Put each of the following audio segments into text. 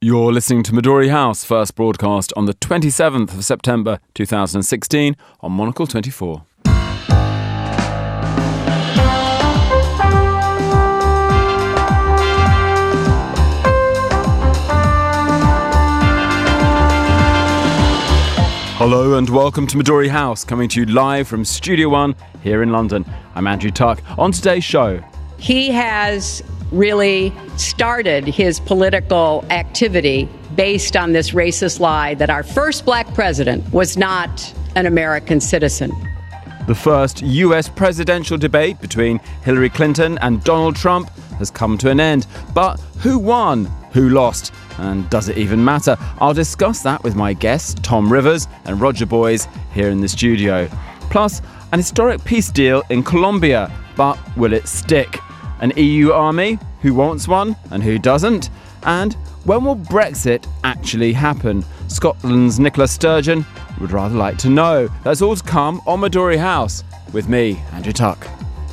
You're listening to Midori House, first broadcast on the 27th of September 2016 on Monocle 24. Hello and welcome to Midori House, coming to you live from Studio One here in London. I'm Andrew Tuck. On today's show, he has really started his political activity based on this racist lie that our first black president was not an American citizen. The first US presidential debate between Hillary Clinton and Donald Trump has come to an end. But who won? Who lost? And does it even matter? I'll discuss that with my guests, Tom Rivers and Roger Boys, here in the studio. Plus, an historic peace deal in Colombia. But will it stick? An EU army? Who wants one and who doesn't? And when will Brexit actually happen? Scotland's Nicola Sturgeon would rather like to know. That's all to come on Midori House with me, Andrew Tuck.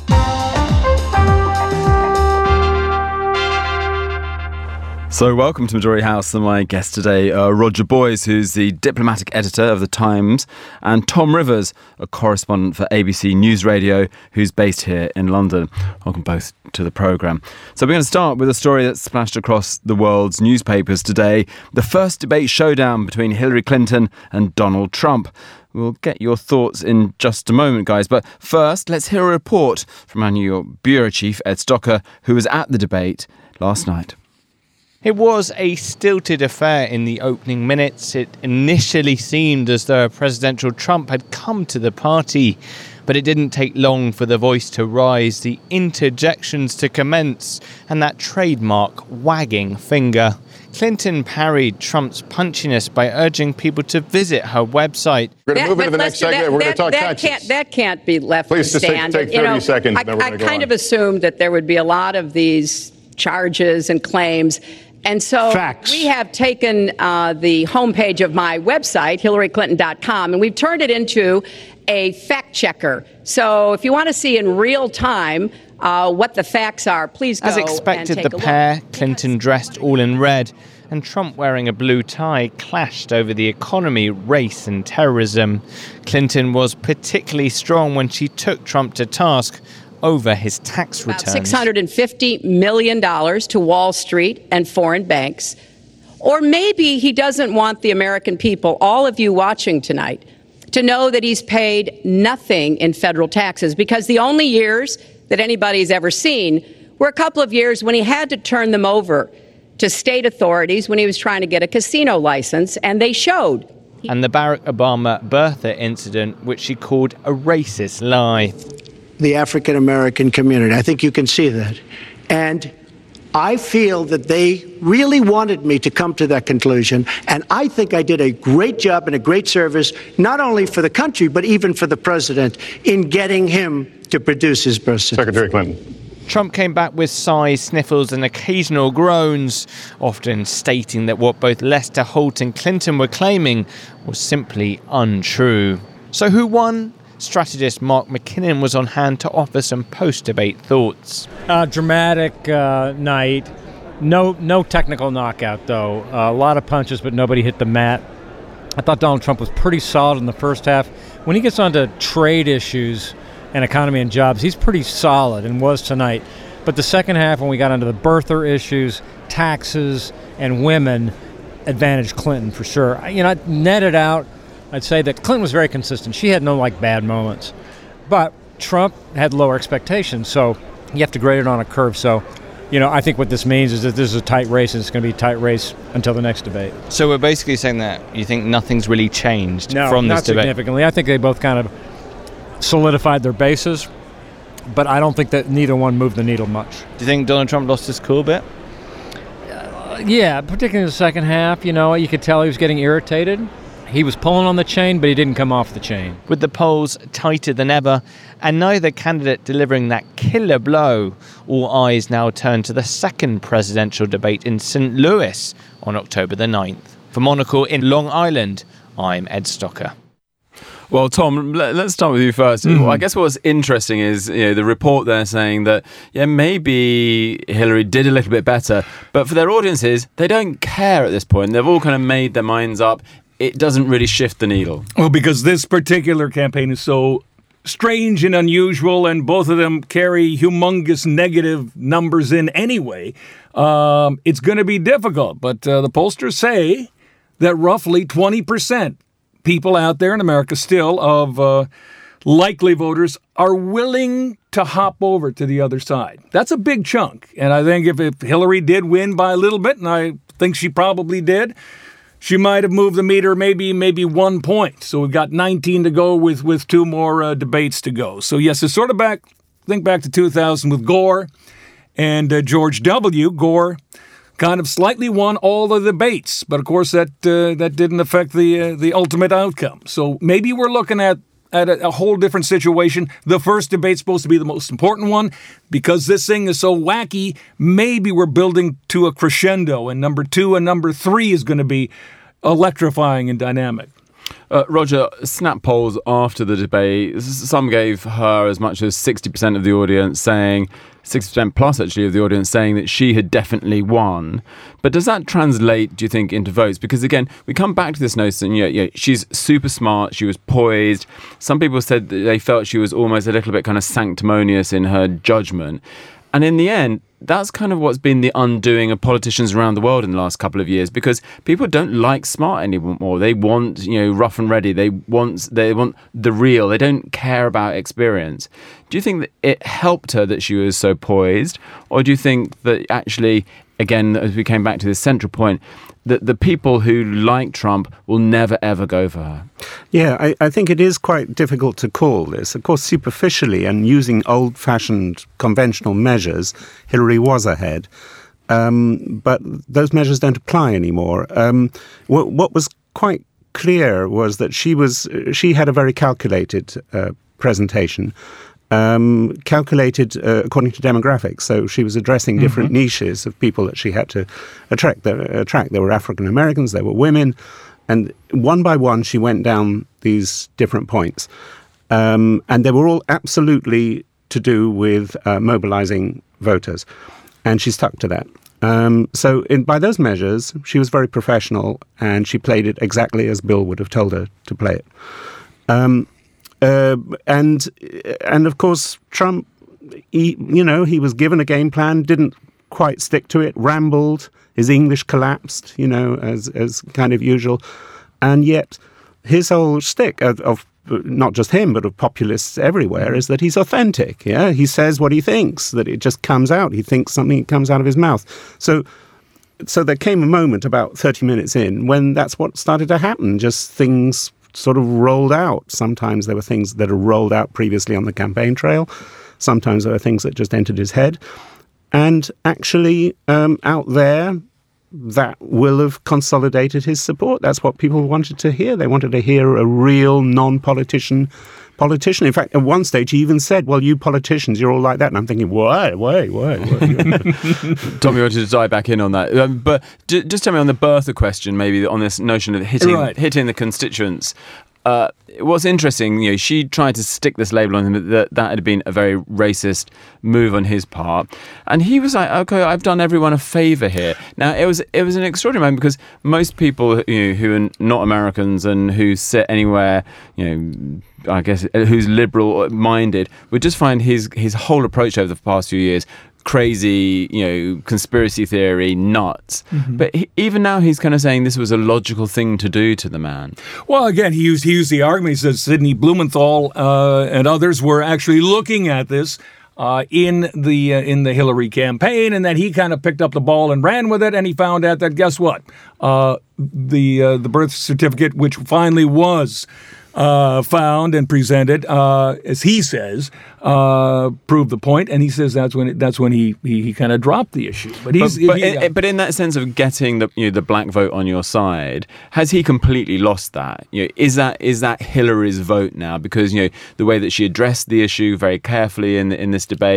So welcome to Midori House and my guest today, Roger Boys, who's the diplomatic editor of The Times, and Tom Rivers, a correspondent for ABC News Radio, who's based here in London. Welcome both to the programme. So we're going to start with a story that's splashed across the world's newspapers today. The first debate showdown between Hillary Clinton and Donald Trump. We'll get your thoughts in just a moment, guys. But first, let's hear a report from our New York bureau chief, Ed Stocker, who was at the debate last night. It was a stilted affair in the opening minutes. It initially seemed as though presidential Trump had come to the party, but it didn't take long for the voice to rise, the interjections to commence, and that trademark wagging finger. Clinton parried Trump's punchiness by urging people to visit her website. We're going to move into the next segment. We're going to talk taxes. That can't be left to stand. Please just take 30 seconds. And then we're going to go on. I kind of assumed that there would be a lot of these charges and claims. And so we have taken the homepage of my website, HillaryClinton.com, and we've turned it into a fact checker. So if you want to see in real time what the facts are, please go. As expected, and take the pair, Clinton dressed all in red and Trump wearing a blue tie, clashed over the economy, race and terrorism. Clinton was particularly strong when she took Trump to task over his tax returns. About $650 million to Wall Street and foreign banks. Or maybe he doesn't want the American people, all of you watching tonight, to know that he's paid nothing in federal taxes, because the only years that anybody's ever seen were a couple of years when he had to turn them over to state authorities when he was trying to get a casino license, and they showed. And the Barack Obama birther incident, which she called a racist lie. The African-American community. I think you can see that. And I feel that they really wanted me to come to that conclusion. And I think I did a great job and a great service, not only for the country, but even for the president in getting him to produce his birth certificate. Secretary Clinton. Trump came back with sighs, sniffles and occasional groans, often stating that what both Lester Holt and Clinton were claiming was simply untrue. So who won? Strategist Mark McKinnon was on hand to offer some post-debate thoughts. Dramatic night. No technical knockout, though. A lot of punches, but nobody hit the mat. I thought Donald Trump was pretty solid in the first half. When he gets onto trade issues and economy and jobs, he's pretty solid and was tonight. But the second half, when we got onto the birther issues, taxes, and women, advantaged Clinton for sure. Netted out, I'd say that Clinton was very consistent. She had no bad moments. But Trump had lower expectations, so you have to grade it on a curve. So, I think what this means is that this is a tight race, and it's going to be a tight race until the next debate. So we're basically saying that you think nothing's really changed from this debate? No, not significantly. I think they both kind of solidified their bases, but I don't think that neither one moved the needle much. Do you think Donald Trump lost his cool a bit? Yeah, particularly in the second half. You could tell he was getting irritated. He was pulling on the chain, but he didn't come off the chain. With the polls tighter than ever, and neither candidate delivering that killer blow, all eyes now turn to the second presidential debate in St. Louis on October the 9th. For Monocle in Long Island, I'm Ed Stocker. Well, Tom, let's start with you first. I guess what's interesting is the report there saying that maybe Hillary did a little bit better, but for their audiences, they don't care at this point. They've all kind of made their minds up. It doesn't really shift the needle. Well, because this particular campaign is so strange and unusual, and both of them carry humongous negative numbers in anyway, it's going to be difficult. But the pollsters say that roughly 20% people out there in America still of likely voters are willing to hop over to the other side. That's a big chunk. And I think if Hillary did win by a little bit, and I think she probably did, she might have moved the meter maybe 1 point. So we've got 19 to go with 2 more debates to go. So yes, it's sort of think back to 2000 with Gore and George W. Gore kind of slightly won all the debates, but of course that didn't affect the ultimate outcome. So maybe we're looking at a whole different situation. The first debate's supposed to be the most important one. Because this thing is so wacky, maybe we're building to a crescendo, and number 2 and number 3 is going to be electrifying and dynamic. Roger, snap polls after the debate, some gave her as much as 60% of the audience saying, 60% plus actually of the audience saying that she had definitely won. But does that translate, do you think, into votes? Because again, we come back to this notion, she's super smart, she was poised. Some people said that they felt she was almost a little bit kind of sanctimonious in her judgment. And in the end, that's kind of what's been the undoing of politicians around the world in the last couple of years, because people don't like smart anymore. They want, rough and ready. They want the real. They don't care about experience. Do you think that it helped her that she was so poised? Or do you think that actually, again, as we came back to this central point, that the people who like Trump will never, ever go for her? Yeah, I think it is quite difficult to call this. Of course, superficially and using old-fashioned conventional measures, Hillary was ahead. But those measures don't apply anymore. What was quite clear was that she had a very calculated presentation. Calculated according to demographics. So she was addressing different niches of people that she had to attract. There were African Americans, there were women, and one by one she went down these different points. And they were all absolutely to do with mobilizing voters. And she stuck to that. So by those measures, she was very professional, and she played it exactly as Bill would have told her to play it. And of course, Trump, he was given a game plan, didn't quite stick to it, rambled, his English collapsed, as kind of usual. And yet his whole shtick of not just him, but of populists everywhere, is that he's authentic. Yeah, he says what he thinks, that it just comes out. He thinks something, it comes out of his mouth. So there came a moment about 30 minutes in when that's what started to happen. Just things sort of rolled out. Sometimes there were things that had rolled out previously on the campaign trail. Sometimes there were things that just entered his head. And actually, out there, that will have consolidated his support. That's what people wanted to hear. They wanted to hear a real non-politician politician. In fact, at one stage, he even said, well, you politicians, you're all like that. And I'm thinking, why? Tommy wanted to dive back in on that. But just tell me on the birther question, maybe on this notion of hitting the constituents. What's interesting, she tried to stick this label on him that had been a very racist move on his part, and he was like, "Okay, I've done everyone a favour here." Now it was an extraordinary moment, because most people who are not Americans and who sit anywhere, I guess who's liberal minded, would just find his whole approach over the past few years crazy, conspiracy theory nuts. But even now he's kind of saying this was a logical thing to do to the man. Well, again, he used the argument. He says Sidney Blumenthal and others were actually looking at this in the Hillary campaign, and that he kind of picked up the ball and ran with it, and he found out that, guess what? The birth certificate, which finally was found and presented, as he says, proved the point, and he says that's when he kind of dropped the issue. But in that sense of getting the black vote on your side, has he completely lost that? Is that Hillary's vote now? Because the way that she addressed the issue very carefully in this debate,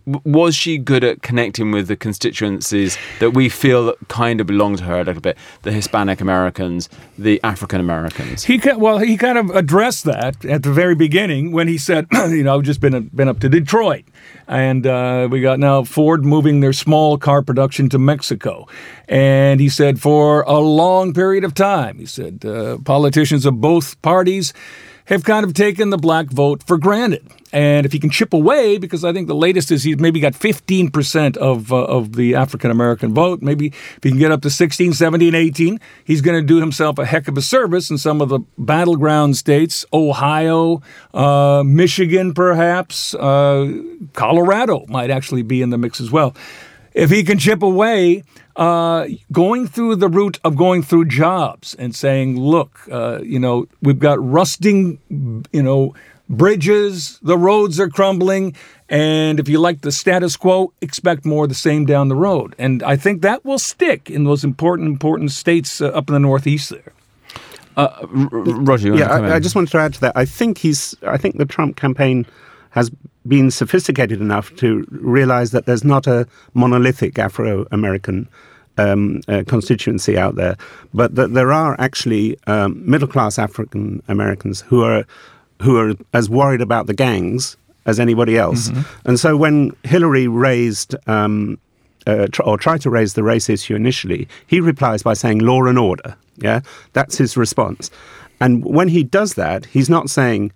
was she good at connecting with the constituencies that we feel that kind of belong to her a little bit? The Hispanic Americans, the African Americans. He kind of addressed that at the very beginning when he said, I've just been up to Detroit, and we got now Ford moving their small car production to Mexico, and he said for a long period of time, he said politicians of both parties have kind of taken the black vote for granted. And if he can chip away, because I think the latest is he's maybe got 15% of the African-American vote, maybe if he can get up to 16, 17, 18, he's going to do himself a heck of a service in some of the battleground states, Ohio, Michigan perhaps, Colorado might actually be in the mix as well. If he can chip away, going through the route of going through jobs and saying, look, we've got rusting, bridges, the roads are crumbling, and if you like the status quo, expect more of the same down the road. And I think that will stick in those important states up in the Northeast there. Roger, I just wanted to add to that. I think the Trump campaign has been sophisticated enough to realize that there's not a monolithic Afro-American constituency out there, but that there are actually middle-class African Americans who are as worried about the gangs as anybody else. Mm-hmm. And so when Hillary raised or tried to raise the race issue initially, he replies by saying law and order. Yeah, that's his response. And when he does that, he's not saying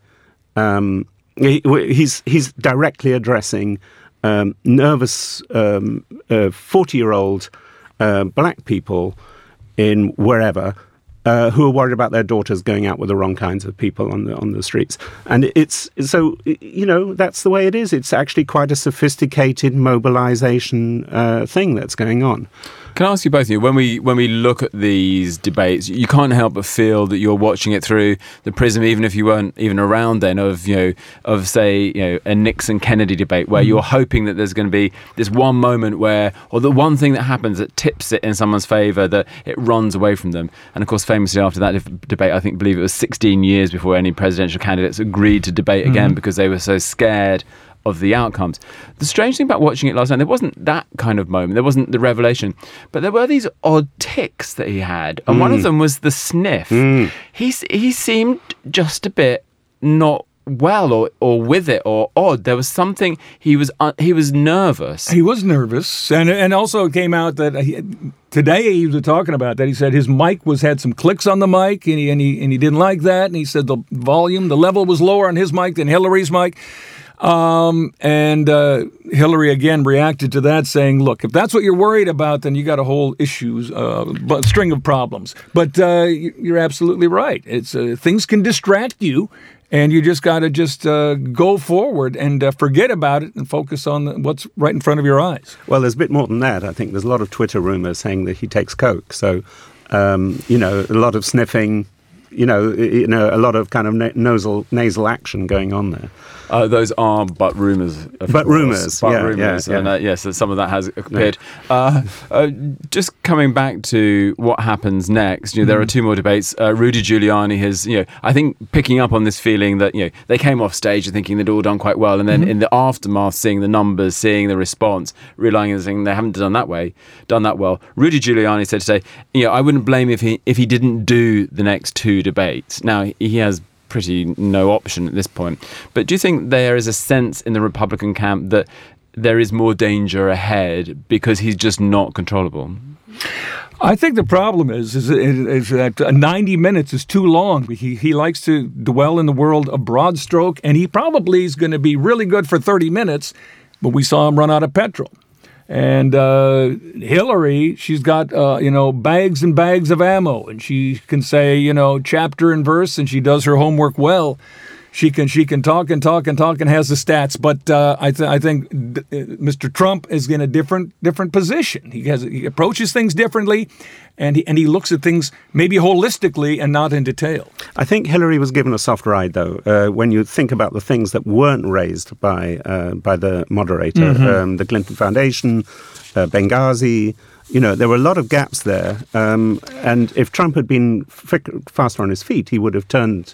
he's directly addressing nervous 40-year-old black people in wherever who are worried about their daughters going out with the wrong kinds of people on the streets. And it's so, that's the way it is. It's actually quite a sophisticated mobilization thing that's going on. Can I ask you both of you, when we look at these debates, you can't help but feel that you're watching it through the prism, even if you weren't even around then, of say a Nixon-Kennedy debate, where you're hoping that there's going to be this one moment where, or the one thing that happens that tips it in someone's favour, that it runs away from them. And of course, famously after that debate, I believe it was 16 years before any presidential candidates agreed to debate again because they were so scared of the outcomes. The strange thing about watching it last night, there wasn't that kind of moment. There wasn't the revelation. But there were these odd tics that he had. And one of them was the sniff. He seemed just a bit not well or with it or odd. There was something, he was nervous. He was nervous. And also it came out that today he was talking about that. He said his mic had some clicks on the mic and he didn't like that. And he said the level was lower on his mic than Hillary's mic. And Hillary again reacted to that, saying, look, if that's what you're worried about, then you got a whole string of problems. But you're absolutely right. It's things can distract you, and you just got to go forward and forget about it and focus on what's right in front of your eyes. Well, there's a bit more than that. I think there's a lot of Twitter rumors saying that he takes coke. So, a lot of sniffing, a lot of kind of nasal action going on there. Those are but rumours. Rumours. And yes, some of that has appeared. Yeah. Just coming back to what happens next, there are two more debates. Rudy Giuliani has, I think, picking up on this feeling that, they came off stage thinking they'd all done quite well, and then in the aftermath, seeing the numbers, seeing the response, realising they haven't done that well. Rudy Giuliani said today, I wouldn't blame if he didn't do the next two debates. Now, he has pretty no option at this point. But do you think there is a sense in the Republican camp that there is more danger ahead because he's just not controllable? I think the problem is that 90 minutes is too long. He likes to dwell in the world of broad stroke, and he probably is going to be really good for 30 minutes, but we saw him run out of petrol. And Hillary, she's got, bags and bags of ammo, and she can say, chapter and verse, and she does her homework well. She can talk and has the stats. But I think Mr. Trump is in a different position. He approaches things differently, and he looks at things maybe holistically and not in detail. I think Hillary was given a soft ride, though, when you think about the things that weren't raised by the moderator, the Clinton Foundation, Benghazi. There were a lot of gaps there. And if Trump had been faster on his feet, he would have turned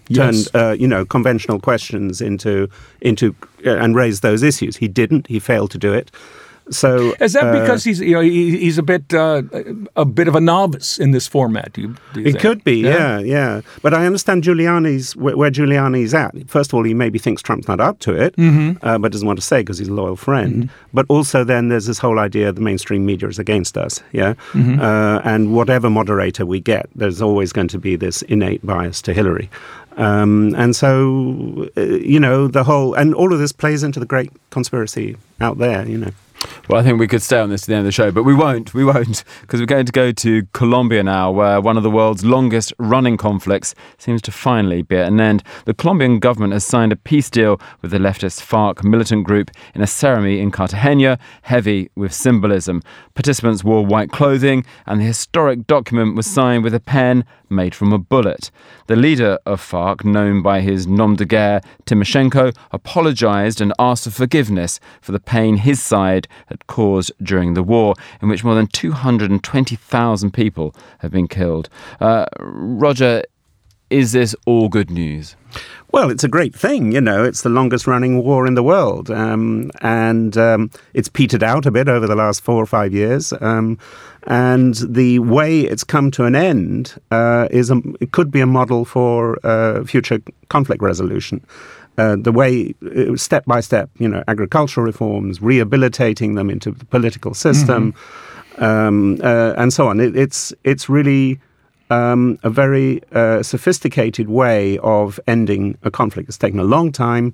turned conventional questions into and raised those issues. He didn't. He failed to do it. So is that because he's a bit of a novice in this format? Do you it think? Could be, yeah. But I understand where Giuliani's at. First of all, he maybe thinks Trump's not up to it, but doesn't want to say because he's a loyal friend. Mm-hmm. But also, then there's this whole idea the mainstream media is against us, and whatever moderator we get, there's always going to be this innate bias to Hillary. And so, the whole, and all of this plays into the great conspiracy out there, Well, I think we could stay on this to the end of the show, but we won't, because we're going to go to Colombia now, where one of the world's longest running conflicts seems to finally be at an end. The Colombian government has signed a peace deal with the leftist FARC militant group in a ceremony in Cartagena, heavy with symbolism. Participants wore white clothing, and the historic document was signed with a pen made from a bullet. The leader of FARC, known by his nom de guerre, Timoshenko, apologised and asked for forgiveness for the pain his side had caused during the war, in which more than 220,000 people have been killed. Roger, is this all good news? Well, it's a great thing, It's the longest-running war in the world, and it's petered out a bit over the last 4 or 5 years. And the way it's come to an end it could be a model for future conflict resolution. The way, step by step, agricultural reforms, rehabilitating them into the political system, and so on. It's really a very sophisticated way of ending a conflict. It's taken a long time,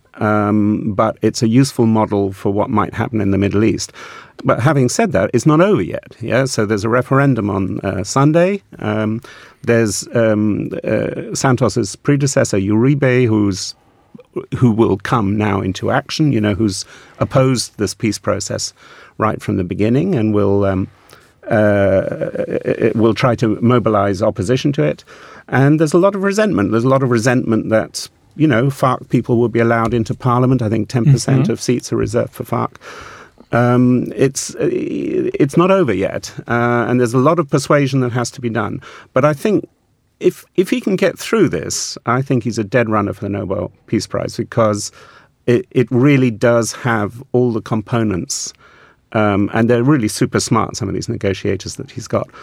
but it's a useful model for what might happen in the Middle East. But having said that, it's not over yet. Yeah, so there's a referendum on Sunday. There's Santos's predecessor Uribe, who will come now into action. Who's opposed this peace process right from the beginning, and will try to mobilize opposition to it. And there's a lot of resentment. There's a lot of resentment that FARC people will be allowed into parliament. I think 10% of seats are reserved for FARC. It's not over yet, and there's a lot of persuasion that has to be done. But I think if he can get through this, I think he's a dead runner for the Nobel Peace Prize, because it really does have all the components, and they're really super smart, some of these negotiators that he's got,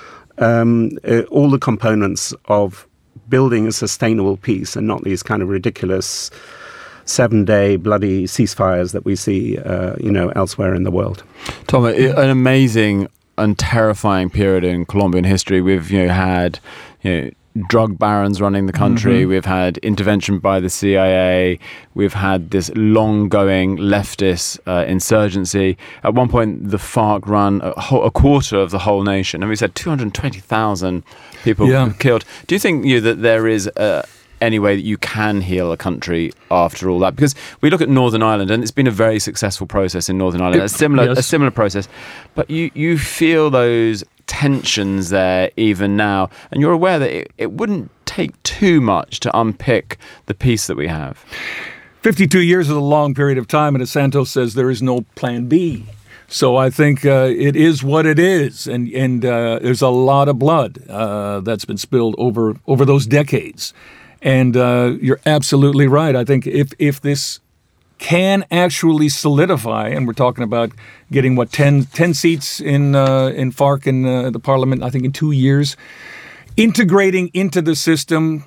all the components of building a sustainable peace and not these kind of ridiculous 7-day bloody ceasefires that we see, elsewhere in the world. Tom, an amazing and terrifying period in Colombian history. We've had drug barons running the country. We've had intervention by the CIA. We've had this long-going leftist insurgency. At one point, the FARC run a quarter of the whole nation, and we said 220,000 people killed. Do you think that there is any way that you can heal a country after all that? Because we look at Northern Ireland, and it's been a very successful process in Northern Ireland, a similar process. But you feel those tensions there even now, and you're aware that it wouldn't take too much to unpick the peace that we have. 52 years is a long period of time, and as Santos says, there is no plan B. So I think it is what it is, and there's a lot of blood that's been spilled over those decades. And you're absolutely right. I think if this can actually solidify, and we're talking about getting 10 seats in FARC in the parliament, I think in 2 years, integrating into the system,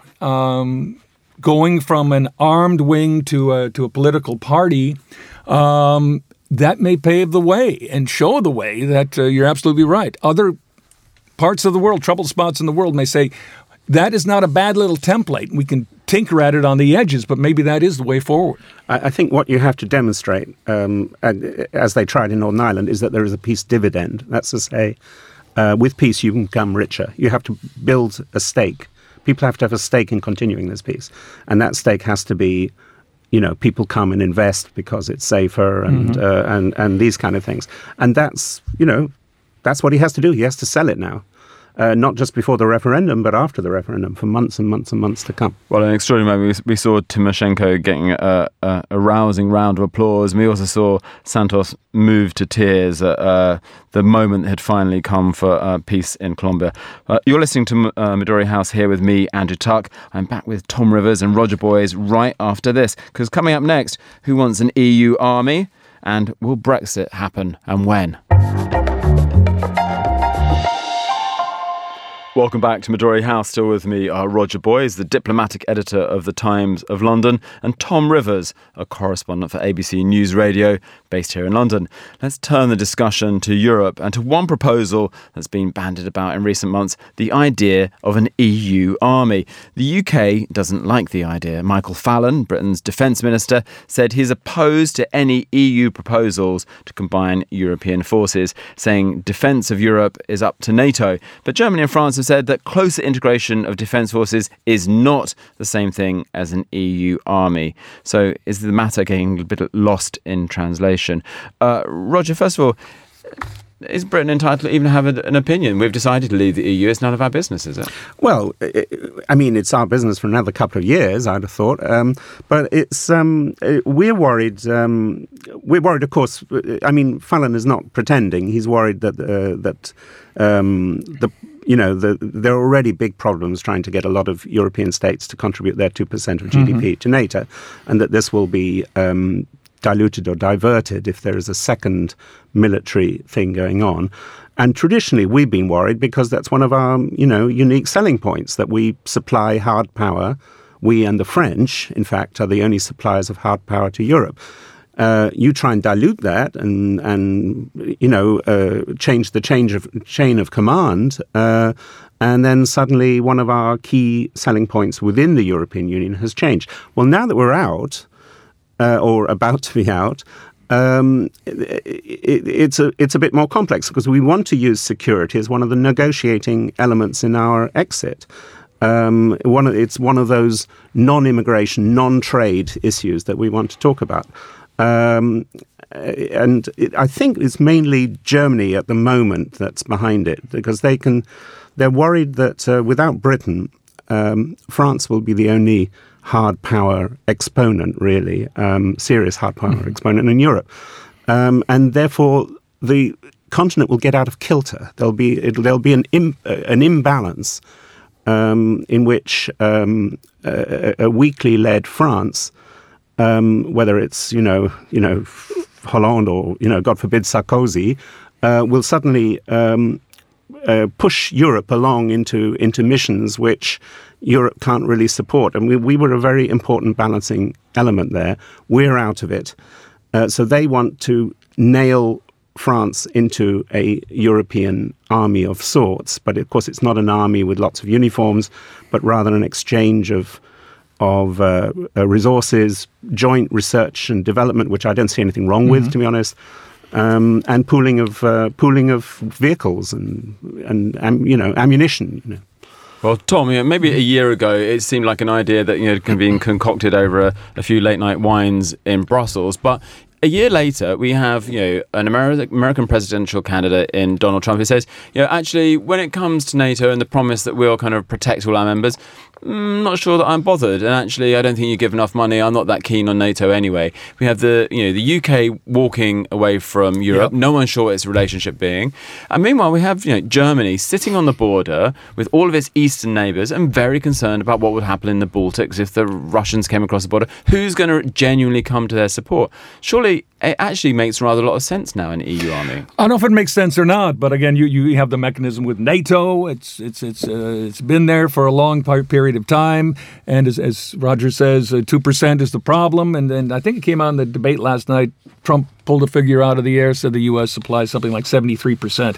going from an armed wing to a political party, that may pave the way and show the way that you're absolutely right. Other parts of the world, troubled spots in the world, may say, that is not a bad little template. We can tinker at it on the edges, but maybe that is the way forward. I think what you have to demonstrate, as they tried in Northern Ireland, is that there is a peace dividend. That's to say, with peace you can become richer. You have to build a stake. People have to have a stake in continuing this peace. And that stake has to be, people come and invest because it's safer and these kind of things. And that's what he has to do. He has to sell it now. not just before the referendum, but after the referendum, for months and months and months to come. Well, an extraordinary moment. We saw Tymoshenko getting a rousing round of applause. And we also saw Santos move to tears at the moment had finally come for peace in Colombia. You're listening to Midori House here with me, Andrew Tuck. I'm back with Tom Rivers and Roger Boys right after this, because coming up next, who wants an EU army? And will Brexit happen, and when? Welcome back to Midori House. Still with me are Roger Boys, the diplomatic editor of The Times of London, and Tom Rivers, a correspondent for ABC News Radio, based here in London. Let's turn the discussion to Europe and to one proposal that's been bandied about in recent months, the idea of an EU army. The UK doesn't like the idea. Michael Fallon, Britain's defence minister, said he's opposed to any EU proposals to combine European forces, saying defence of Europe is up to NATO. But Germany and France have said that closer integration of defence forces is not the same thing as an EU army. So is the matter getting a bit lost in translation? Roger, first of all, is Britain entitled to even have an opinion? We've decided to leave the EU. It's none of our business, is it? Well, I mean, it's our business for another couple of years, I'd have thought. But it's we're worried. We're worried, of course. I mean, Fallon is not pretending. He's worried that there are already big problems trying to get a lot of European states to contribute their 2% of GDP to NATO, and that this will be diluted or diverted if there is a second military thing going on. And traditionally, we've been worried because that's one of our, unique selling points, that we supply hard power. We and the French, in fact, are the only suppliers of hard power to Europe. You try and dilute that and change the chain of command, and then suddenly one of our key selling points within the European Union has changed. Well, now that we're out, or about to be out, it's a bit more complex because we want to use security as one of the negotiating elements in our exit. It's one of those non-immigration, non-trade issues that we want to talk about. I think it's mainly Germany at the moment that's behind it, because they're worried that without Britain, France will be the only hard power exponent, really, serious hard power exponent in Europe. And therefore, the continent will get out of kilter. There'll be an imbalance in which a weakly led France, whether it's Hollande or God forbid Sarkozy, will suddenly push Europe along into missions which Europe can't really support. And we were a very important balancing element there. We're out of it. So they want to nail France into a European army of sorts. But of course, it's not an army with lots of uniforms, but rather an exchange of resources, joint research and development, which I don't see anything wrong with, to be honest. And pooling of vehicles and ammunition. Well, Tom, maybe a year ago it seemed like an idea that can be concocted over a few late night wines in Brussels, but a year later, we have, an American presidential candidate in Donald Trump who says, actually, when it comes to NATO and the promise that we'll kind of protect all our members, I'm not sure that I'm bothered. And actually, I don't think you give enough money. I'm not that keen on NATO anyway. We have the UK walking away from Europe. Yep. No one's sure what its relationship being. And meanwhile, we have, Germany sitting on the border with all of its eastern neighbours and very concerned about what would happen in the Baltics if the Russians came across the border. Who's going to genuinely come to their support? Surely it actually makes rather a lot of sense now in the EU army. I don't know if it makes sense or not, but again, you have the mechanism with NATO. It's been there for a long period of time, and as Roger says, 2% is the problem. And I think it came out in the debate last night. Trump pulled a figure out of the air, said the U.S. supplies something like 73%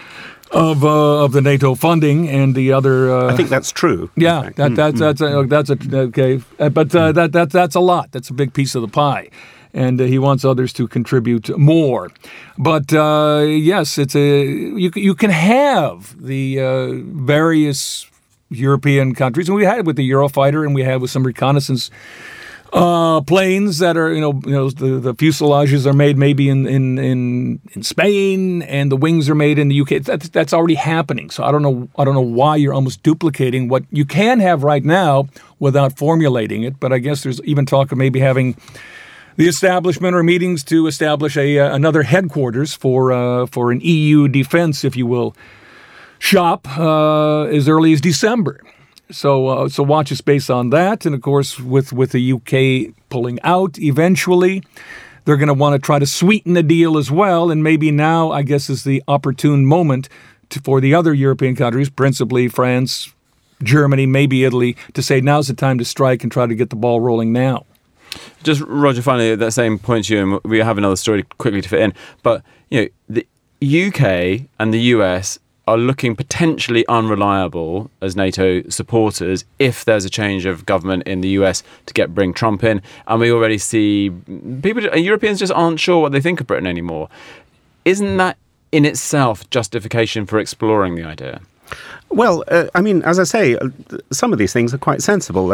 of the NATO funding, and the other. I think that's true. Yeah, that's okay, but that's a lot. That's a big piece of the pie. And he wants others to contribute more. But yes, you can have the various European countries, and we had it with the Eurofighter, and we had with some reconnaissance planes that are, the fuselages are made maybe in Spain, and the wings are made in the UK. That's already happening. So I don't know why you're almost duplicating what you can have right now without formulating it. But I guess there's even talk of maybe having the establishment or meetings to establish another headquarters for an EU defense, if you will, shop as early as December. So watch a space on that. And, of course, with the UK pulling out eventually, they're going to want to try to sweeten the deal as well. And maybe now, I guess, is the opportune moment for the other European countries, principally France, Germany, maybe Italy, to say now's the time to strike and try to get the ball rolling now. Just, Roger, finally, at that same point to you, and we have another story quickly to fit in, but the UK and the US are looking potentially unreliable as NATO supporters if there's a change of government in the US to bring Trump in. And we already see Europeans just aren't sure what they think of Britain anymore. Isn't that in itself justification for exploring the idea? Well, as I say, some of these things are quite sensible.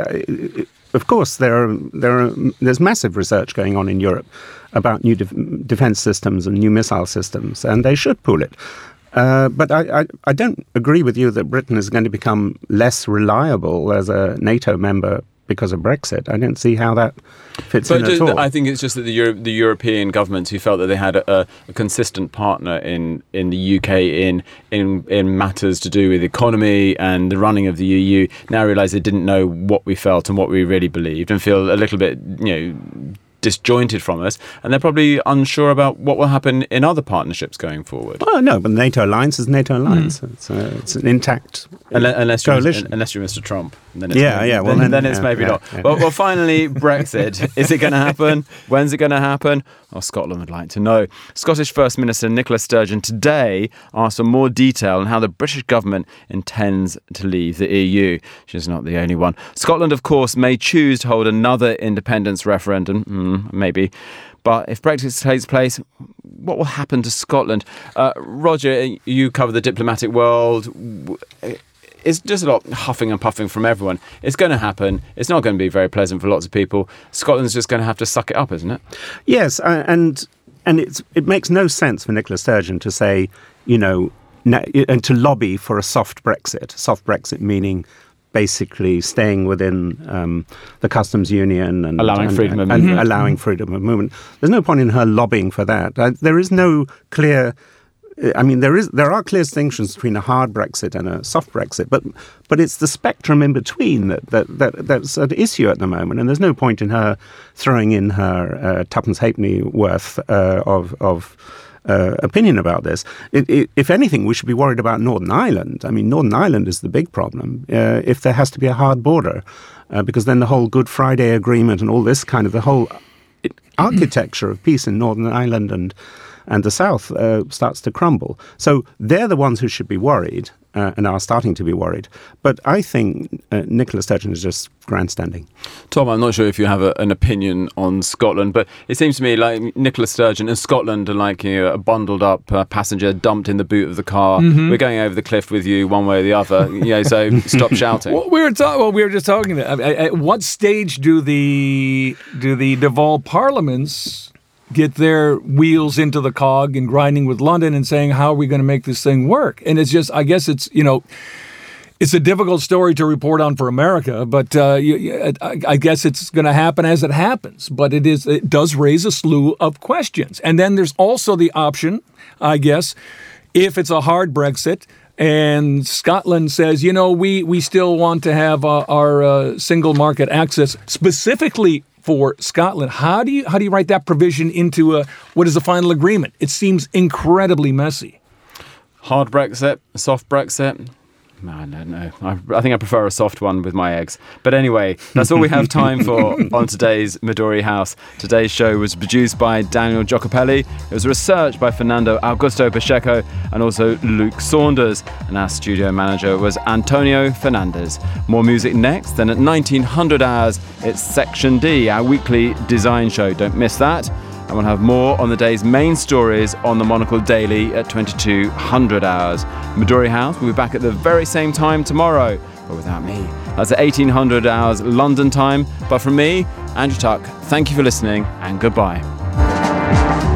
Of course, there's massive research going on in Europe about new defense systems and new missile systems, and they should pool it. But I don't agree with you that Britain is going to become less reliable as a NATO member because of Brexit. I don't see how that fits in at all. I think it's just that the European governments who felt that they had a consistent partner in the UK in matters to do with the economy and the running of the EU now realise they didn't know what we felt and what we really believed, and feel a little bit disjointed from us, and they're probably unsure about what will happen in other partnerships going forward. Oh no, but the NATO alliance is NATO alliance. It's an intact coalition. Unless you're Mr. Trump, then it's maybe not. Yeah. Well, finally, Brexit. Is it going to happen? When's it going to happen? Scotland would like to know. Scottish First Minister Nicola Sturgeon today asked for more detail on how the British government intends to leave the EU. She's not the only one. Scotland, of course, may choose to hold another independence referendum, maybe. But if Brexit takes place, what will happen to Scotland? Roger, you cover the diplomatic world. It's just a lot of huffing and puffing from everyone. It's going to happen. It's not going to be very pleasant for lots of people. Scotland's just going to have to suck it up, isn't it? Yes, and it makes no sense for Nicola Sturgeon to say, and to lobby for a soft Brexit. Soft Brexit meaning basically staying within the customs union and allowing freedom of movement. Allowing freedom of movement. There's no point in her lobbying for that. There is no clear. There are clear distinctions between a hard Brexit and a soft Brexit, but it's the spectrum in between that's at issue at the moment, and there's no point in her throwing in her tuppence halfpenny worth of opinion about this. If anything, we should be worried about Northern Ireland. Northern Ireland is the big problem if there has to be a hard border, because then the whole Good Friday Agreement and all this kind of the whole architecture of peace in Northern Ireland and the South starts to crumble. So they're the ones who should be worried and are starting to be worried. But I think Nicola Sturgeon is just grandstanding. Tom, I'm not sure if you have an opinion on Scotland, but it seems to me like Nicola Sturgeon and Scotland are like a bundled up passenger dumped in the boot of the car. Mm-hmm. We're going over the cliff with you one way or the other. So stop shouting. Well, we were just talking. At what stage do the devolved parliaments get their wheels into the cog and grinding with London and saying, how are we going to make this thing work? And it's just, I guess it's a difficult story to report on for America, but I guess it's going to happen as it happens. But it does raise a slew of questions. And then there's also the option, I guess, if it's a hard Brexit and Scotland says, we still want to have our single market access specifically for Scotland. How do you write that provision into what is the final agreement? It seems incredibly messy. Hard Brexit, soft Brexit. I don't know. I think I prefer a soft one with my eggs. But anyway, that's all we have time for on today's Midori House. Today's show was produced by Daniel Giacopelli. It was researched by Fernando Augusto Pacheco and also Luke Saunders. And our studio manager was Antonio Fernandez. More music next. Then at 1900 hours, it's Section D, our weekly design show. Don't miss that. And we'll have more on the day's main stories on the Monocle Daily at 2200 hours. Midori House will be back at the very same time tomorrow. but without me. That's at 1800 hours London time. But from me, Andrew Tuck, thank you for listening and goodbye.